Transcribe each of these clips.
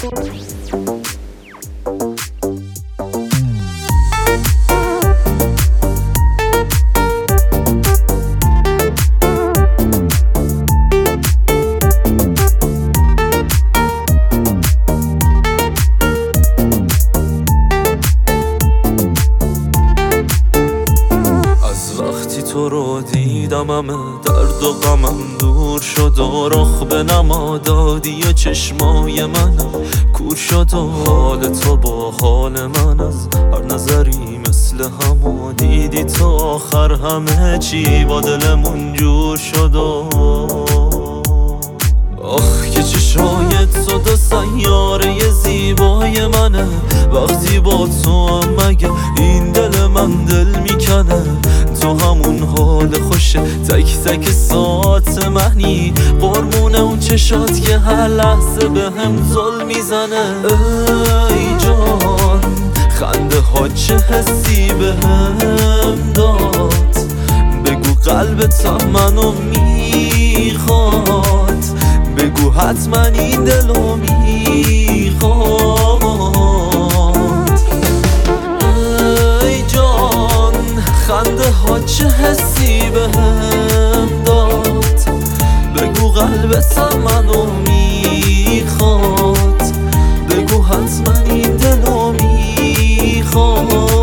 تو رو دیدم همه درد و غمم دور شد و رخ به نما دادی و چشمای منم کور شد و حال تو با حال من از هر نظری مثل همو دیدی تو آخر همه چی با دلمون جور شد و آخ که چشای تو دو سیاره زیبای منه وقتی با تو هم مگه این دل من دل میکنه تو همون حال خوشه تک تک ساعت منی قرمون اون چشات که هر لحظه به هم ظلم میزنه ای جان خنده ها چه حسی به هم داد بگو قلبت هم منو میخواد بگو حتما این دلو میخواد ای جان خنده ها چه حسی به هم داد بگو قلبت هم منو میخواد بگو حتما این دلو میخواد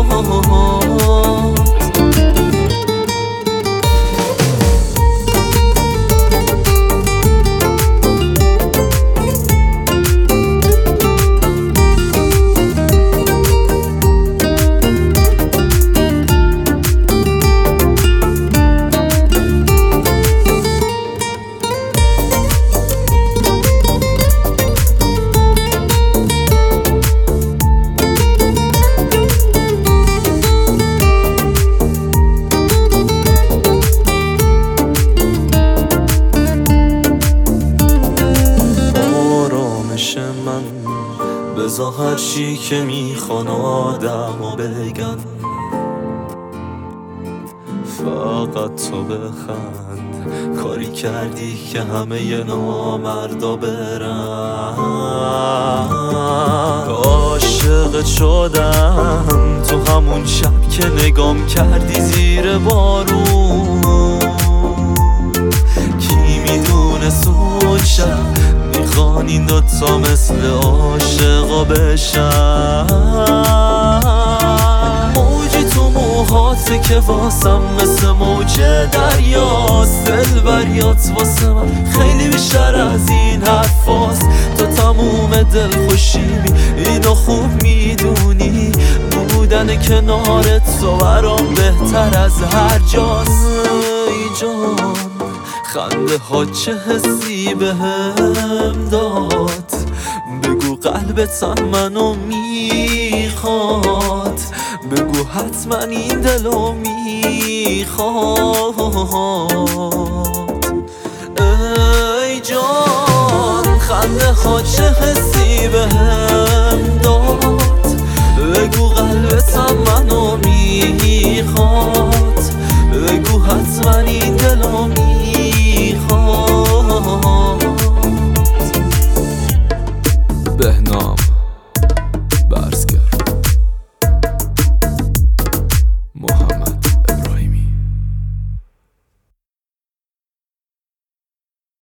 بذار هر چی که میخوان آدمو بگن فقط تو بخند کاری کردی که همه نامردا برن عاشقت شدم تو همون شب که نگام کردی زیر بارون کی میدونه اون شب میخوان این دوتا مثل عاشقا بشن موجی تو موهاته که واسم مثل موج دریاست دل بریات واسه من خیلی بیشتر از این حرفاست تو تموم دل خوشیمی اینو خوب میدونی بودن کنارت تو برام بهتر از هر جاست ای جان خنده ها چه حسی به هم داد بگو قلبت هم منو میخواد بگو حتما این دلو میخواد ای جان خنده ها چه حسی به هم داد بگو قلبت هم منو میخواد بگو حتما این دلو میخواد